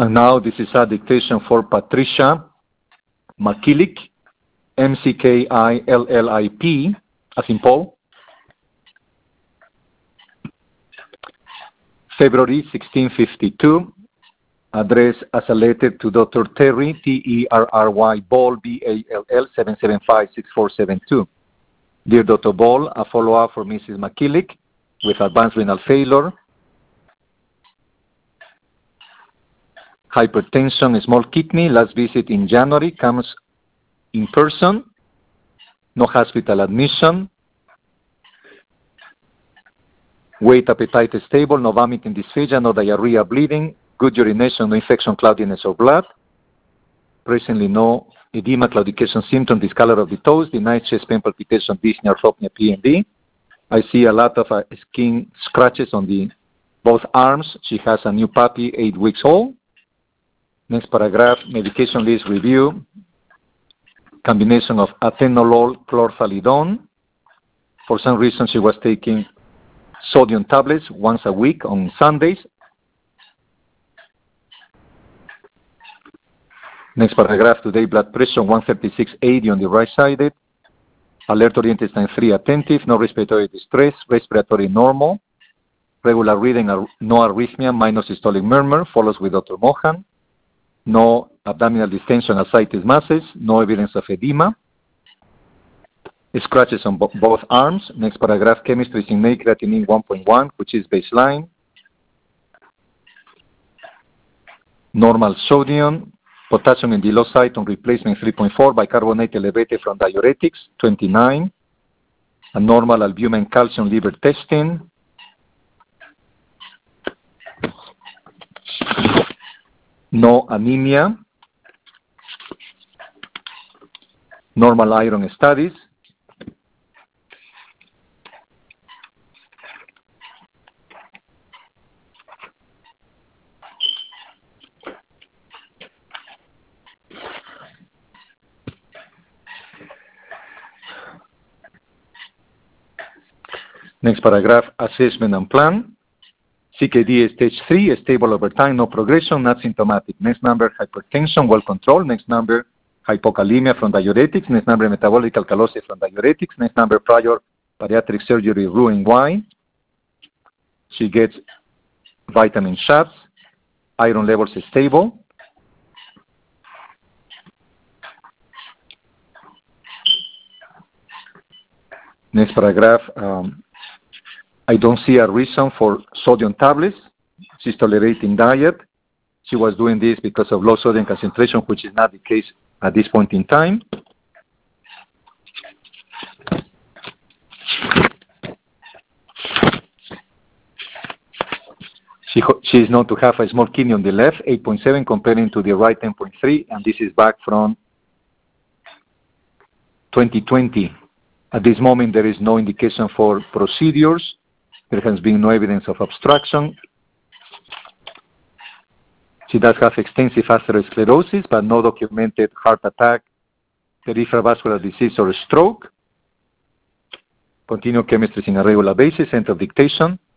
And now this is a dictation for Patricia Makillik, M-C-K-I-L-L-I-P, as in Paul. February 1652, addressed as a letter to Dr. Terry, T-E-R-R-Y, Ball, B-A-L-L, 775-6472. Dear Dr. Ball, a follow-up for Mrs. Makillik with advanced renal failure, hypertension, small kidney, last visit in January, comes in person, no hospital admission, weight, appetite stable, no vomiting, dysphagia, no diarrhea, bleeding, good urination, no infection, cloudiness of blood, presently no edema, claudication symptom, discolor of the toes, denied chest pain, palpitation, dyspnea, orthopnea, PND. I see a lot of skin scratches on both arms. She has a new puppy, 8 weeks old. Next paragraph, medication list review, combination of atenolol, chlorthalidone. For some reason, she was taking sodium tablets once a week on Sundays. Next paragraph, today blood pressure 136/80 on the right sided. Alert-oriented intestine 3 attentive, no respiratory distress, respiratory normal. Regular reading, no arrhythmia, minor systolic murmur, follows with Dr. Mohan. No abdominal distension, ascites masses, no evidence of edema. Scratches on both arms. Next paragraph, chemistry, zinc, creatinine 1.1, which is baseline. Normal sodium. Potassium in the low site on replacement 3.4, bicarbonate elevated from diuretics 29. A normal albumin, calcium, liver testing. No anemia. Normal iron studies. Next paragraph, assessment and plan. CKD is stage 3, stable over time, no progression, not symptomatic. Next number, hypertension, well controlled. Next number, hypokalemia from diuretics. Next number, metabolic alkalosis from diuretics. Next number, prior bariatric surgery, Roux-en-Y. She gets vitamin shots. Iron levels is stable. Next paragraph, I don't see a reason for sodium tablets. She's tolerating diet. She was doing this because of low sodium concentration, which is not the case at this point in time. She is known to have a small kidney on the left, 8.7, comparing to the right, 10.3, and this is back from 2020. At this moment, there is no indication for procedures. There has been no evidence of obstruction. She does have extensive atherosclerosis, but no documented heart attack, peripheral vascular disease, or stroke. Continue chemistry on a regular basis. End of dictation.